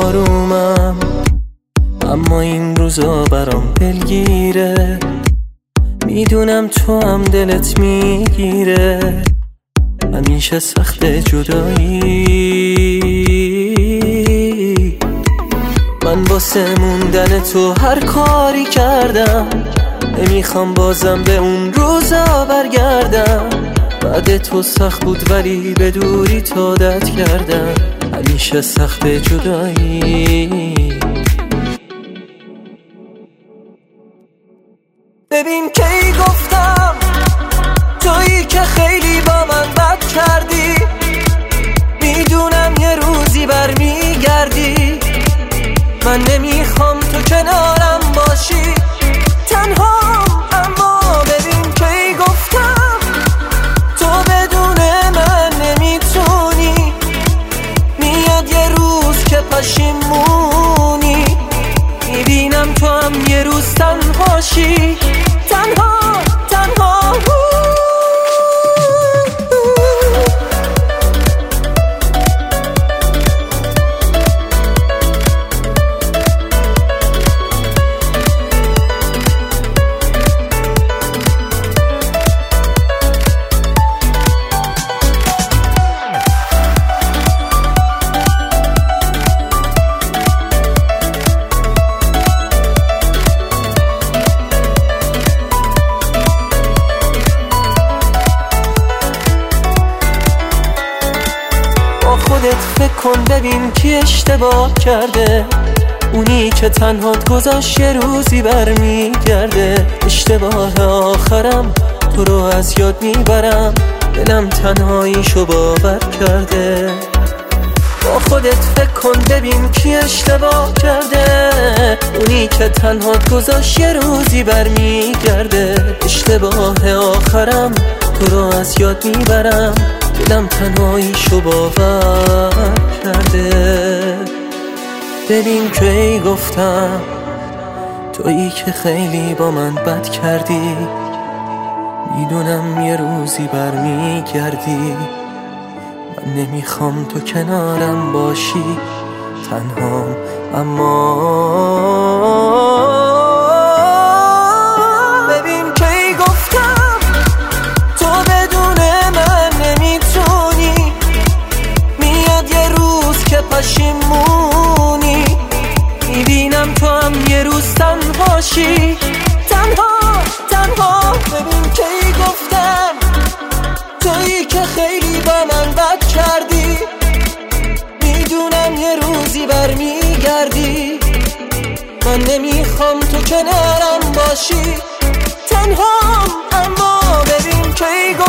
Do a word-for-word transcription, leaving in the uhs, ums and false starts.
آرومم، اما این روزا برام دلگیره. میدونم تو هم دلت میگیره، همیشه سخت جدایی. من واسه موندن تو هر کاری کردم، نمیخوام بازم به اون روزا برگردم. بعد تو سخت بود ولی به دوری تو عادت کردم، همیشه سخت جدایی. ببین کی گفتم تویی که خیلی با من بد کردی، میدونم یه روزی برمیگردی. من نمیخوام تو کنارم باشی تنها، اما ببین کی گفتم تو بدون من نمیتونی. میاد یه روز که پشیمونی، میبینم تو هم یه روز تنهاشی تنها تنها. خودت فکر کن ببین کی اشتباه کرده، اونی که تنهات گذاشت یه روزی برمیگرده. اشتباه آخرم تو رو از یاد میبرم، دلم تنهاییشو باور کرده. با خودت فکر کن ببین کی اشتباه کرده، اونی که تنهات گذاشت یه روزی برمیگرده. اشتباه آخرم تو رو از یاد میبرم، دلم تنهاییشو باور کرده. ببین کی گفتم تویی که خیلی با من بد کردی، میدونم یه روزی برمیگردی. من نمیخوام تو کنارم باشی تنهام، اما ببین کی گفتم تو بدون من نمیتونی. میاد یه روز که پشیمونی، میبینم تو هم یه روز تنهاشی تنها تنها. ببین کی گفتم تویی که خیلی با من بد کردی، میدونم یه روزی برمیگردی. من نمیخوام تو کنارم باشی تنها، اما ببین کی گفتم